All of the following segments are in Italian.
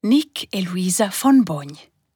Nick e Luisa fan bogn.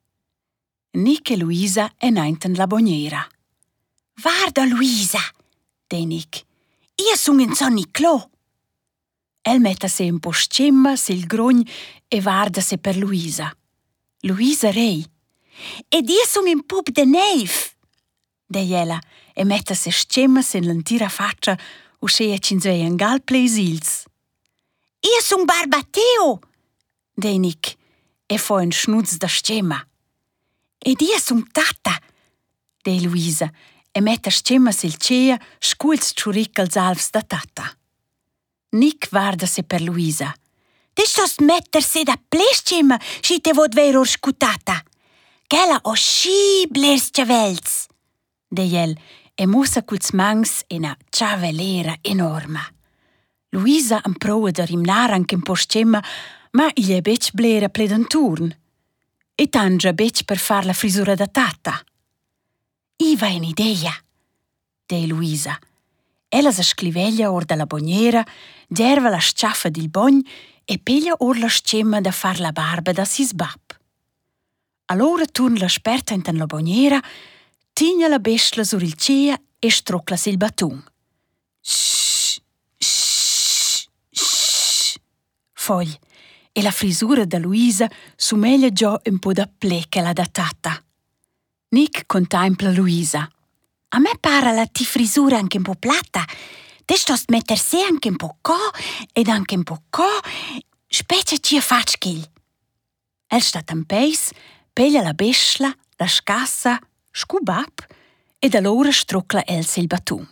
Nick e Luisa enainten la boniera. «Guarda, Luisa!» dei Nick. «Io sun in San Niclò!» El metta se un po' scemma sil grogn e guarda se per Luisa. Luisa rei. «Ed io sun in pub de neiv!» dei ella e metta se scemma sin l'antira faccia uscea cinzei en gal pleisils. «Io sun Barbateo!» dei Nick e fa un schnuz da scemma. «Ed io sun Tata!» dei Luisa e metta scemma sil cea sculz ciuric als alvs da Tata. Nick guarda se per Luisa. «Te stos metter se da plescema si te vod ver or scutata! Ch'ella ho schi blers ciavelz!» dei el e mussa culs mangs ina ciavelera enorma. Luisa improva da rimnar anche un po' scemma, ma il è bec blera pledanturn. E tangia bec per far la frisura da Tata. «Iva un'idea!» dei Luisa. Ella si scliveglia or dalla boniera, gerva la sciaffa dil bogn e piglia or la scemma da far la barba da sis bab. Allora turn la sperta intan la boniera, tigna la bestla sur il cea e strucla sil batun. Shh, shh, shh. Fogl, e la frisura da Luisa sumeglia già un po' da pleca la da Tata. Nick contempla Luisa. «A me para la ti frisura anche un po' plata. Te stos metter se anche un po' co ed anche un po' co. Specie ci fac ch'il!» El sta tampeis, peglia la bestla, la scassa, scubab, ed allora strucla el sil batun.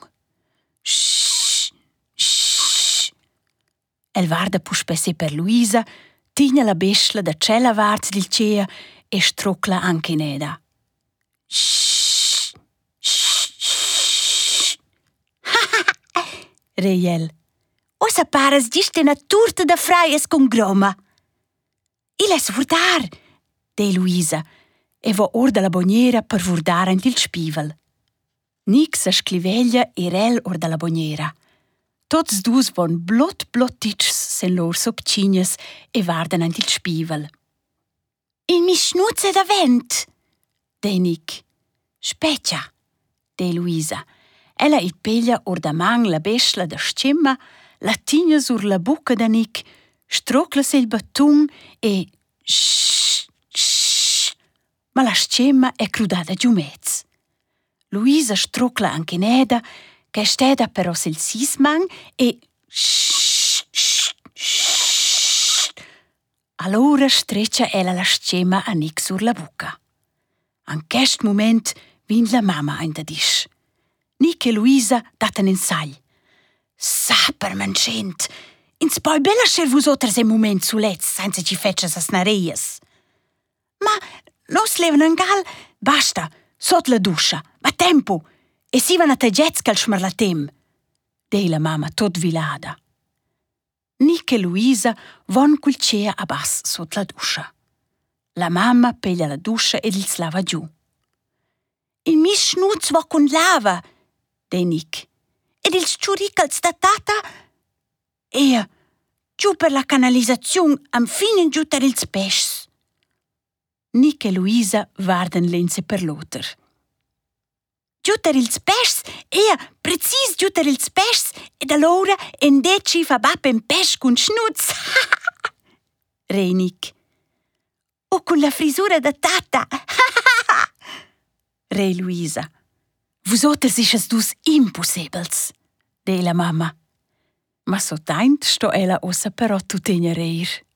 Shh, shh. El guarda puspe se per Luisa, tigna la bestla da cella varz dil cea e strucla anche neda. Shh, shh, shh. Rei el. «Osa paras giste una turta da fraies con groma!» «Il es vurdar!» dei Luisa e va or dalla boniera per vurdar ant il spivel. Nick sa scliveglia e rel or dalla boniera. Tots dus von blotitgs sen lor sopcignas e vardan ant il spivel. «Il mi schnuzza da vent!» dei Nick. «Specia!» dei Luisa. Ella il peglia or da man la bestla da scemma, la tigna sur la bucca da Nick, strucla se il batun e shh, shh. Ma la scemma è crudata giumez. Luisa strucla anche neda, che steda però sil sisman e shh, shh, shh. Allora streccia ella la scemma a Nick sur la bucca. An quest moment vin la mamma in da disch. Nick e Luisa daten in sagl. «Saper, mancent! Ins poi bella scher vus otras en moment sulez, senza ci fetches as nareias!» «Ma nos leven en gal!» «Basta! Sot la duscha! Ma tempo! E si van a tagets cal schmarlatem!» dei la mamma tot vilada. Nick e Luisa von cul cea a bas sot la duscha. La mamma peglia la duscha ed ils lava giù. «Il mi schnuz va con lava!» dei Nick. «Ed ils ciuricals da Tata?» «Ea, giù per la canalizzazione, am fin giù ter ils peschs!» Nick e Luisa vardan lenze per l'oter. «Giù ter ils peschs? Ea, precis giù ter ils peschs! Ed allora en deci fa bap en pesch con schnuz!» rei Nick. «O con la frisura da Tata!» rei Luisa. «Vus oters ischas dus impossibels!» dei la mamma. Ma so taint sto ella ossa però tutegna reir.